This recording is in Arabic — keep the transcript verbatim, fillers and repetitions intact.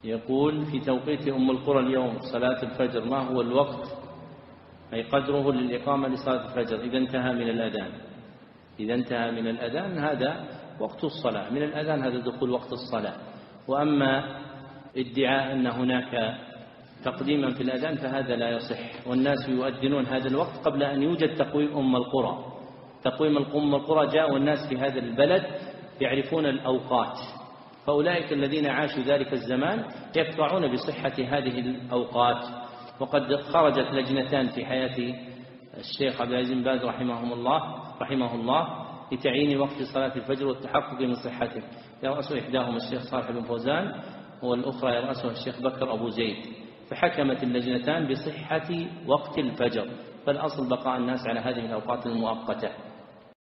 يقول: في توقيت أم القرى اليوم صلاة الفجر ما هو الوقت أي قدره للإقامة لصلاة الفجر إذا انتهى من الأذان؟ إذا انتهى من الأذان هذا وقت الصلاة، من الأذان هذا دخول وقت الصلاة. وأما ادعاء أن هناك تقديما في الأذان فهذا لا يصح، والناس يؤذنون هذا الوقت قبل أن يوجد تقويم أم القرى. تقويم أم القرى جاء والناس في هذا البلد يعرفون الأوقات، فأولئك الذين عاشوا ذلك الزمان يقطعون بصحة هذه الأوقات. وقد خرجت لجنتان في حياة الشيخ عبد العزيز بن باز رحمه الله رحمه الله لتعيين وقت صلاة الفجر والتحقق من صحته، يرأس إحداهما الشيخ صالح بن فوزان والأخرى يرأسها الشيخ بكر أبو زيد، فحكمت اللجنتان بصحة وقت الفجر، فالأصل بقاء الناس على هذه الأوقات المؤقتة.